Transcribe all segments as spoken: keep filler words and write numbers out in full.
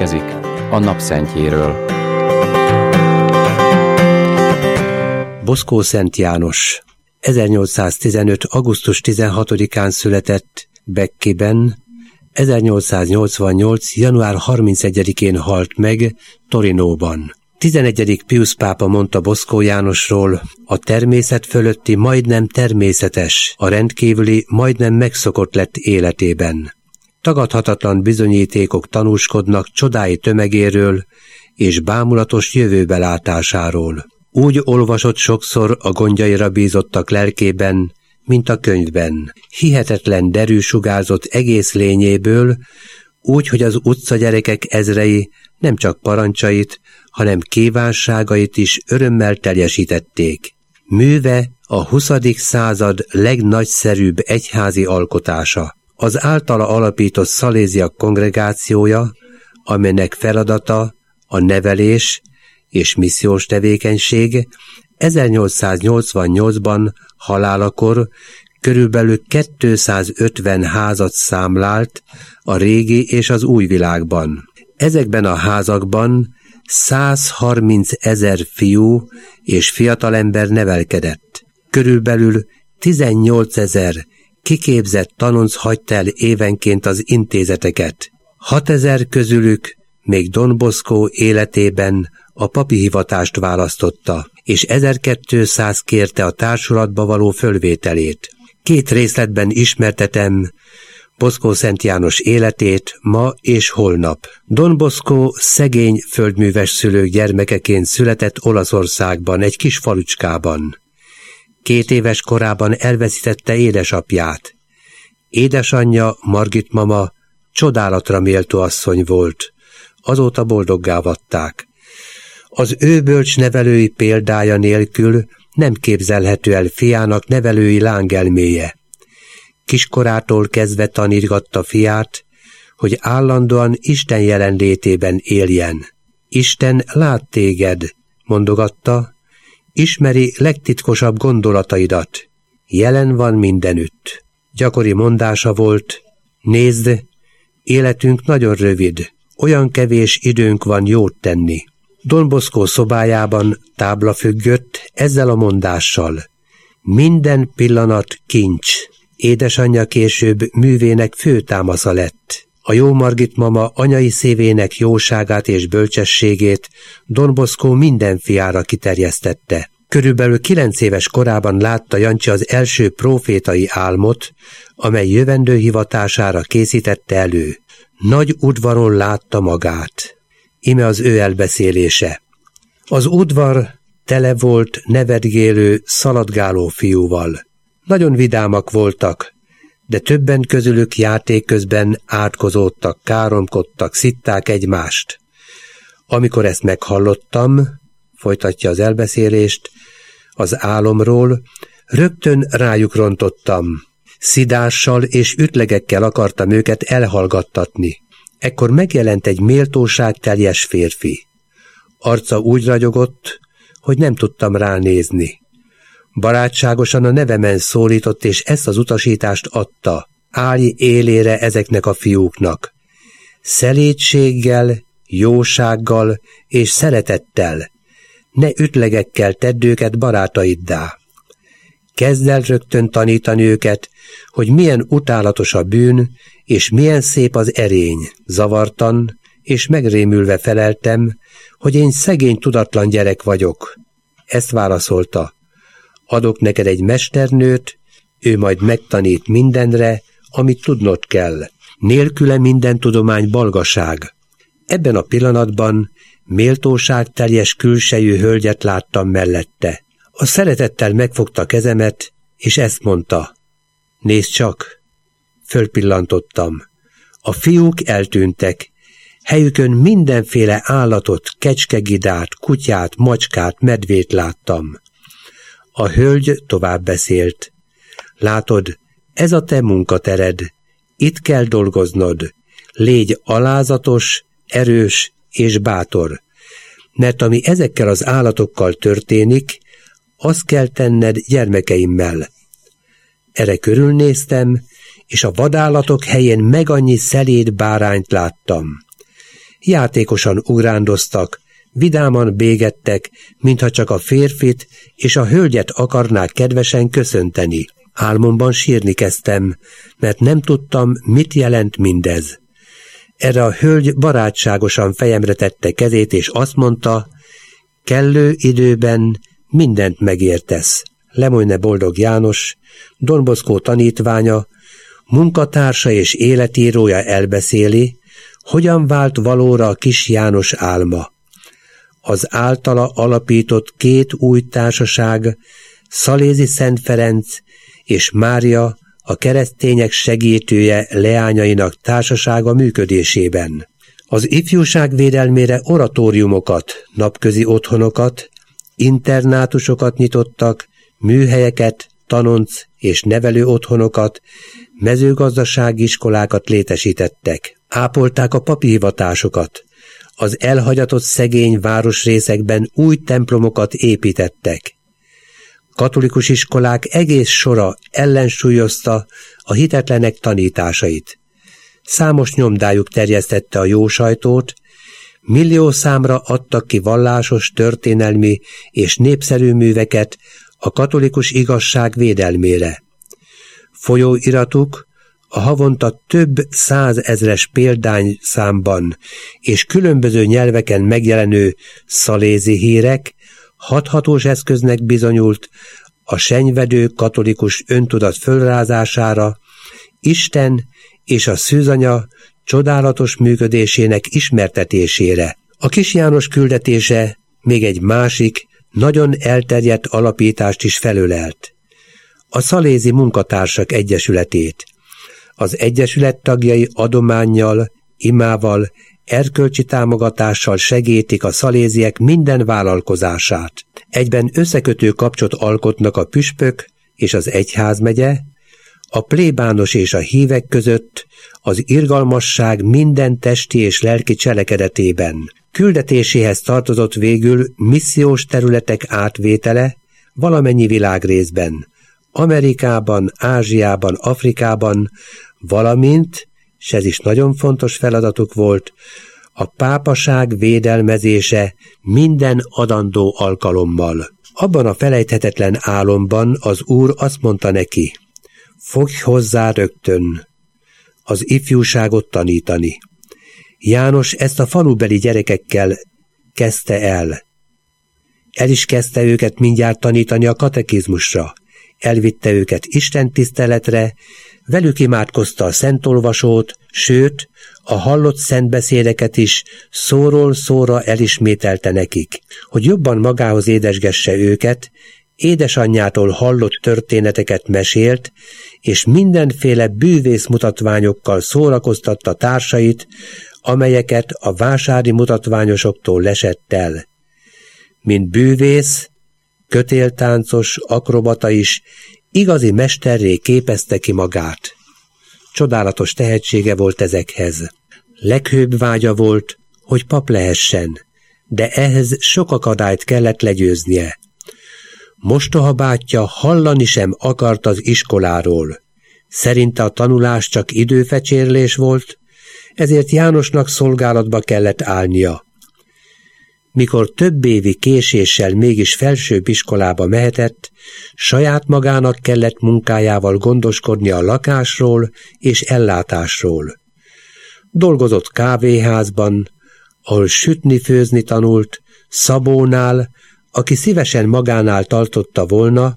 következik a Napszentjéről. Boszkó Szent János ezernyolcszáztizenöt. augusztus tizenhatodikán született Becchiben, ezernyolcszáznyolcvannyolc. január harmincegyedikén halt meg Torinóban. tizenegyedik Piusz pápa mondta Boszkó Jánosról: a természet fölötti majdnem természetes, a rendkívüli majdnem megszokott lett életében. Tagadhatatlan bizonyítékok tanúskodnak csodái tömegéről és bámulatos jövőbelátásáról. Úgy olvasott sokszor a gondjaira bízottak lelkében, mint a könyvben. Hihetetlen derű sugárzott egész lényéből, úgy, hogy az utcagyerekek ezrei nem csak parancsait, hanem kívánságait is örömmel teljesítették. Műve a huszadik század legnagyszerűbb egyházi alkotása. Az általa alapított szaléziak kongregációja, amelynek feladata a nevelés és missziós tevékenység, ezernyolcszáznyolcvannyolcban halálakor körülbelül kétszázötven házat számlált a régi és az új világban. Ezekben a házakban százharmincezer fiú és fiatalember nevelkedett. Körülbelül tizennyolcezer kiképzett tanonc hagyta el évenként az intézeteket. hatezer közülük még Don Bosco életében a papi hivatást választotta, és ezerkétszáz kérte a társulatba való fölvételét. Két részletben ismertetem Boszkó Szent János életét ma és holnap. Don Bosco szegény földműves szülők gyermekeként született Olaszországban, egy kis falucskában. Két éves korában elveszítette édesapját. Édesanyja, Margit mama csodálatra méltó asszony volt. Azóta boldoggá vatták. Az ő bölcs nevelői példája nélkül nem képzelhető el fiának nevelői lángelméje. Kiskorától kezdve tanítgatta fiát, hogy állandóan Isten jelenlétében éljen. Isten lát téged, mondogatta, ismeri legtitkosabb gondolataidat, jelen van mindenütt. Gyakori mondása volt: nézd, életünk nagyon rövid, olyan kevés időnk van jót tenni. Don Bosco szobájában tábla függött ezzel a mondással: minden pillanat kincs. Édesanyja később művének főtámasza lett. A jó Margit mama anyai szívének jóságát és bölcsességét Don Bosco minden fiára kiterjesztette. Körülbelül kilenc éves korában látta Jancsi az első prófétai álmot, amely jövendő hivatására készítette elő. Nagy udvaron látta magát. Ime az ő elbeszélése. Az udvar tele volt nevetgélő, szaladgáló fiúval. Nagyon vidámak voltak, de többen közülük játék közben átkozódtak, káromkodtak, szitták egymást. Amikor ezt meghallottam, folytatja az elbeszélést, az álomról, rögtön rájuk rontottam. Szidással és ütlegekkel akartam őket elhallgattatni. Ekkor megjelent egy méltóságteljes férfi. Arca úgy ragyogott, hogy nem tudtam ránézni. Barátságosan a nevemen szólított, és ezt az utasítást adta: állj élére ezeknek a fiúknak. Szelédséggel, jósággal és szeretettel, ne ütlegekkel tedd őket barátaiddá. Kezd el rögtön tanítani őket, hogy milyen utálatos a bűn, és milyen szép az erény. Zavartan és megrémülve feleltem, hogy én szegény, tudatlan gyerek vagyok. Ezt válaszolta: adok neked egy mesternőt, ő majd megtanít mindenre, amit tudnod kell. Nélküle minden tudomány balgaság. Ebben a pillanatban méltóságteljes külsejű hölgyet láttam mellette. A szeretettel megfogta kezemet, és ezt mondta: nézd csak! Fölpillantottam. A fiúk eltűntek. Helyükön mindenféle állatot, kecskegidát, kutyát, macskát, medvét láttam. A hölgy tovább beszélt: látod, ez a te munkatered. Itt kell dolgoznod. Légy alázatos, erős és bátor. Mert ami ezekkel az állatokkal történik, azt kell tenned gyermekeimmel. Erre körülnéztem, és a vadállatok helyén meg annyi szeléd bárányt láttam. Játékosan ugrándoztak, vidáman bégettek, mintha csak a férfit és a hölgyet akarnák kedvesen köszönteni. Álmomban sírni kezdtem, mert nem tudtam, mit jelent mindez. Erre a hölgy barátságosan fejemre tette kezét, és azt mondta, kellő időben mindent megértesz. Lemoyne Boldog János, Don Bosco tanítványa, munkatársa és életírója elbeszéli, hogyan vált valóra a kis János álma. Az általa alapított két új társaság, Szalézi Szent Ferenc és Mária, a keresztények segítője leányainak társasága működésében. Az ifjúság védelmére oratóriumokat, napközi otthonokat, internátusokat nyitottak, műhelyeket, tanonc és nevelő otthonokat, mezőgazdasági iskolákat létesítettek. Ápolták a papi hivatásokat. Az elhagyatott szegény városrészekben új templomokat építettek. Katolikus iskolák egész sora ellensúlyozta a hitetlenek tanításait. Számos nyomdájuk terjesztette a jó sajtót, millió számra adtak ki vallásos, történelmi és népszerű műveket a katolikus igazság védelmére. Folyóiratuk a havonta több százezres példányszámban és különböző nyelveken megjelenő szalézi hírek hathatós eszköznek bizonyult a senyvedő katolikus öntudat fölrázására, Isten és a szűzanya csodálatos működésének ismertetésére. A Kis János küldetése még egy másik, nagyon elterjedt alapítást is felölelt. A Szalézi Munkatársak Egyesületét. Az egyesület tagjai adománnyal, imával, erkölcsi támogatással segítik a szaléziek minden vállalkozását. Egyben összekötő kapcsot alkotnak a püspök és az egyházmegye, a plébános és a hívek között, az irgalmasság minden testi és lelki cselekedetében. Küldetéséhez tartozott végül missziós területek átvétele valamennyi világrészben, Amerikában, Ázsiában, Afrikában, valamint, és ez is nagyon fontos feladatuk volt, a pápaság védelmezése minden adandó alkalommal. Abban a felejthetetlen álomban az Úr azt mondta neki, fogj hozzá rögtön az ifjúságot tanítani. János ezt a falubeli gyerekekkel kezdte el. El is kezdte őket mindjárt tanítani a katekizmusra. Elvitte őket Isten tiszteletre, velük imádkozta a szentolvasót, sőt, a hallott szentbeszédeket is szóról szóra elismételte nekik. Hogy jobban magához édesgesse őket, édesanyjától hallott történeteket mesélt, és mindenféle bűvész mutatványokkal szórakoztatta társait, amelyeket a vásári mutatványosoktól lesett el. Mint bűvész, kötéltáncos, akrobata is igazi mesterré képezte ki magát. Csodálatos tehetsége volt ezekhez. Leghőbb vágya volt, hogy pap lehessen, de ehhez sok akadályt kellett legyőznie. Mostoha bátyja hallani sem akart az iskoláról. Szerinte a tanulás csak időfecsérlés volt, ezért Jánosnak szolgálatba kellett állnia. Mikor több évi késéssel mégis felsőbb iskolába mehetett, saját magának kellett munkájával gondoskodni a lakásról és ellátásról. Dolgozott kávéházban, ahol sütni-főzni tanult, Szabónál, aki szívesen magánál tartotta volna,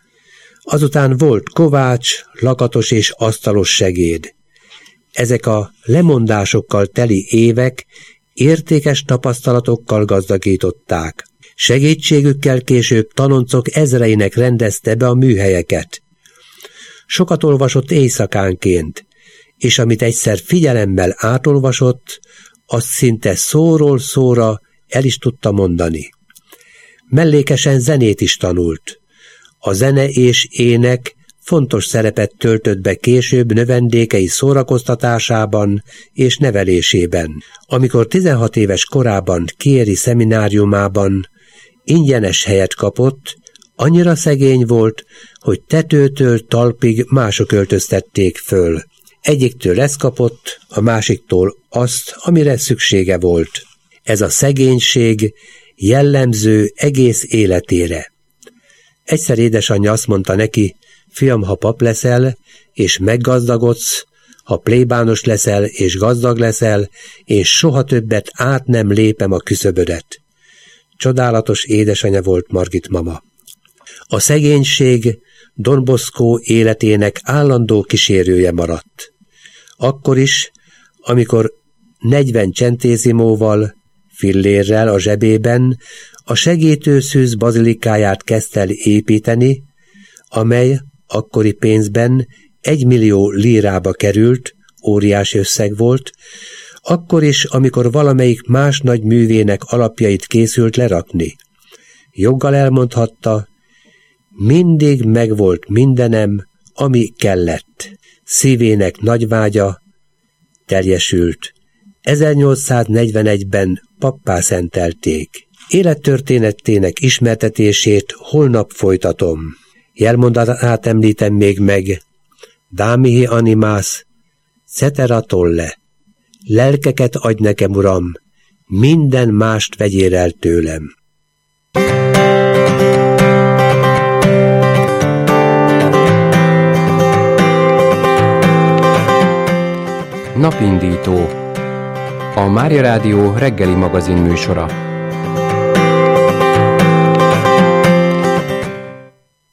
azután volt kovács, lakatos és asztalos segéd. Ezek a lemondásokkal teli évek értékes tapasztalatokkal gazdagították. Segítségükkel később tanoncok ezreinek rendezte be a műhelyeket. Sokat olvasott éjszakánként, és amit egyszer figyelemmel átolvasott, azt szinte szóról szóra el is tudta mondani. Mellékesen zenét is tanult. A zene és ének fontos szerepet töltött be később növendékei szórakoztatásában és nevelésében. Amikor tizenhat éves korában Chieri szemináriumában ingyenes helyet kapott, annyira szegény volt, hogy tetőtől talpig mások öltöztették föl. Egyiktől ezt kapott, a másiktól azt, amire szüksége volt. Ez a szegénység jellemző egész életére. Egyszer édesanyja azt mondta neki, fiam, ha pap leszel, és meggazdagodsz, ha plébános leszel, és gazdag leszel, és soha többet át nem lépem a küszöbödet. Csodálatos édesanyja volt Margit mama. A szegénység Don Bosco életének állandó kísérője maradt. Akkor is, amikor negyven centézimóval, fillérrel a zsebében a segítőszűz bazilikáját kezdte el építeni, amely akkori pénzben egymillió lírába került, óriási összeg volt, akkor is, amikor valamelyik más nagy művének alapjait készült lerakni. Joggal elmondhatta, mindig megvolt mindenem, ami kellett. Szívének nagy vágya teljesült. ezernyolcszáznegyvenegyben pappá szentelték. Élettörténetének ismertetését holnap folytatom. Jelmondatát említem még meg. Dámihi animás, cetera tolle. Lelkeket adj nekem, Uram, minden mást vegyél el tőlem. Napindító. A Mária Rádió reggeli magazin műsora.